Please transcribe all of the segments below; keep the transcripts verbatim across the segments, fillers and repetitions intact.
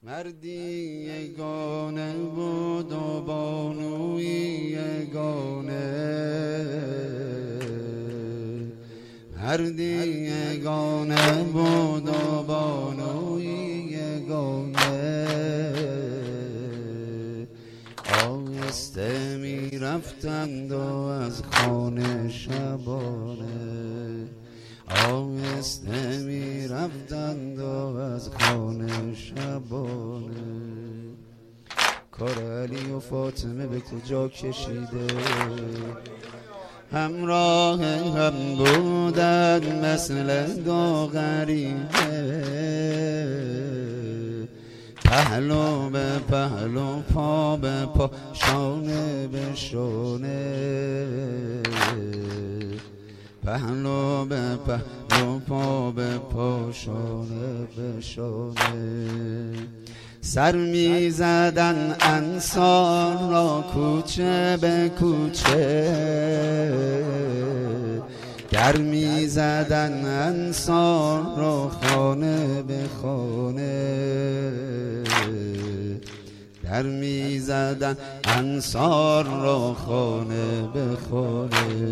مردی یگانه بود و بانوی یگانه، مردی یگانه بود و بانوی یگانه. آهسته می رفتند و از خانه شبانه، آهسته می رفتند و از خانه شبانه. کار علی و فاطمه به کجا کشیده، همراه هم بودند مثل دو غریبه، پهلو به پهلو پا به پا شانه به شانه، پهلو به پهلو پا به پا شانه به شانه. سر می زدن انصار را کوچه به کوچه، در می زدن انصار را خانه به خانه، در می زدن انصار را خانه به خانه.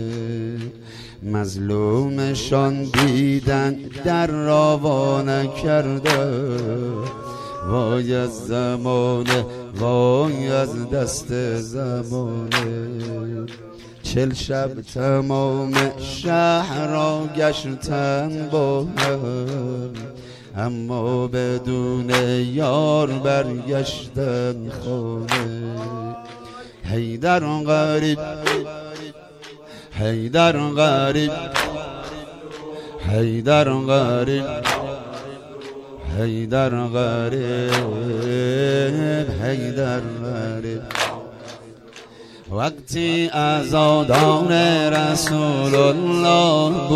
مظلومشان دیدن در را وا نکرده، وای از زمانه وای از دست زمانه. چل شب تمام شهر را گشتن با هم، اما بدون یار برگشتن خانه. حیدر غریب حیدر غریب حیدر غریب حیدر غریب حیدر غریب. وقتی عزادار رسول الله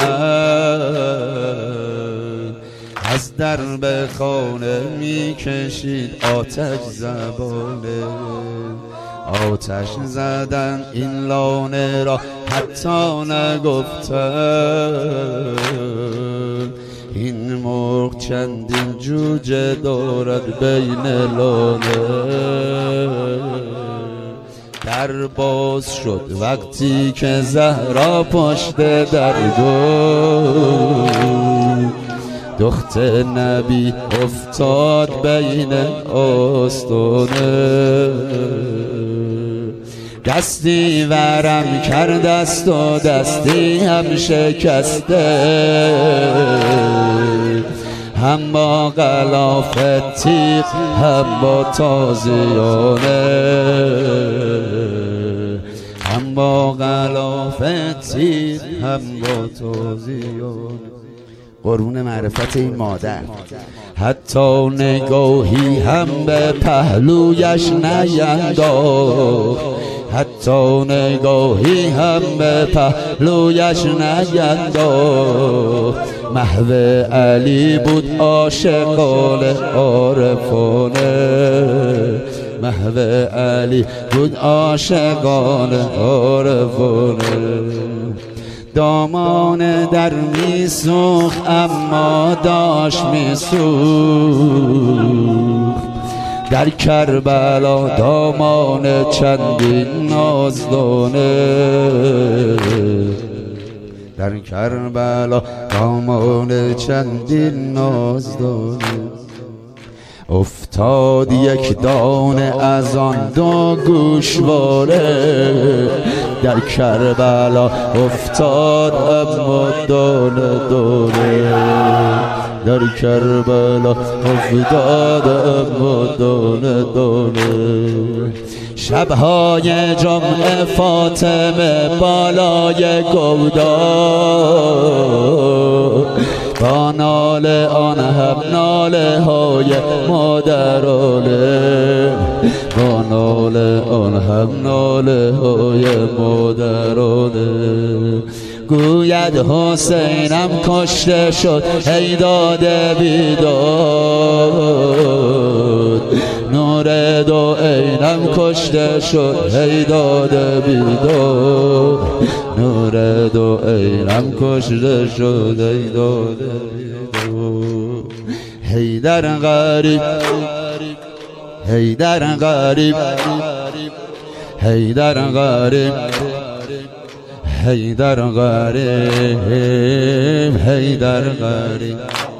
بودند، از درب خانه می کشید آتش زبانه، آتش زدن این لانه را حتی نگفتن، این مرغ چندین جوجه دارد بین لانه. در باز شد وقتی که زهرا پشت در بود، دخت نبی افتاد بین آستانه. دستی ورم کرد است و دستی هم شکسته، هم با غلاف تیغ هم با تازیانه، هم با غلاف تیغ هم با تازیانه. قربون معرفت این مادر، حتی نگاهی هم به پهلویش نینداخت، حتی نگاهی هم به پهلویش نینداخت. محو علی بود عاشقان عارفانه، محو علی بود عاشقان عارفانه. دامان در میسوخت اما داشت میسوخت، در کربلا دامان چندین نازدانه، در کربلا دامان چندین نازدانه. افتاد یک دانه از آن دو گوشواره، در کربلا افتاد اما دانه دانه، در کربلا افتاد اما دانه دانه. شبهای جمعه فاطمه بالای گودار، با ناله آن هم ناله های مادرانه، با ناله آن هم ناله های مادرانه. گوید حسینم کشته شد ای داده بیداد، نور دو عینم کشته شد ای داده بیداد، نور دو عینم کشته شد ای داده بیداد. حیدر غریب حیدر غریب حیدر غریب حیدر غریب حیدر غریب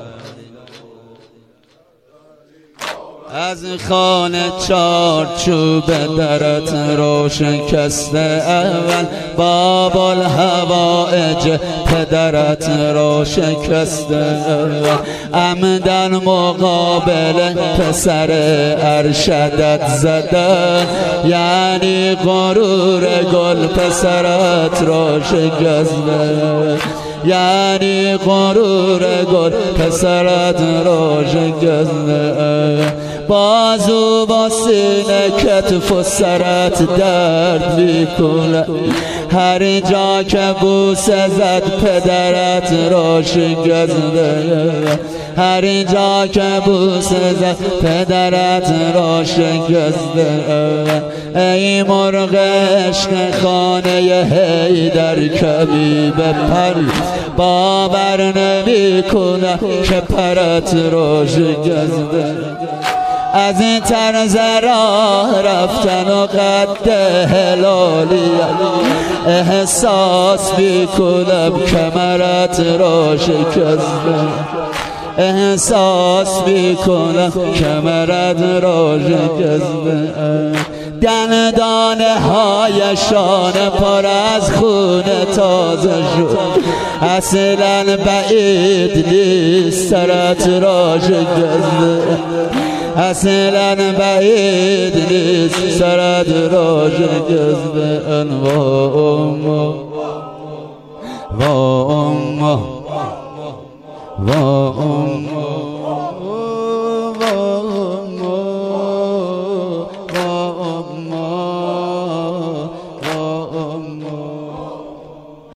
از خانه چارچوب درت رو شکسته اول باب الحوائج پدرت رو شکسته اول عمدن مقابل پسر ارشدت زدن یعنی غرور گل پسرت رو شکسته یعنی غرور گل پسرت رو شکسته بازو با سینه کتف و سرت درد میکنه هر جا که بوسه زد پدرت رو شکسته هر جا که بوسه زد پدرت رو شکسته ای مرغ عشق خانه حیدر کبی بپر باور نمی کنه که پرت رو شکسته از این طرز راه رفتن و قد هلالی احساس میکنم کمرت را شکسته احساس میکنم کمرت را شکسته دندانه های شانه پر از خون تازه شد اصلا بعید نیست سرت را شکسته اصلا بعید نیست سرت را شکسته و امه و امه و امه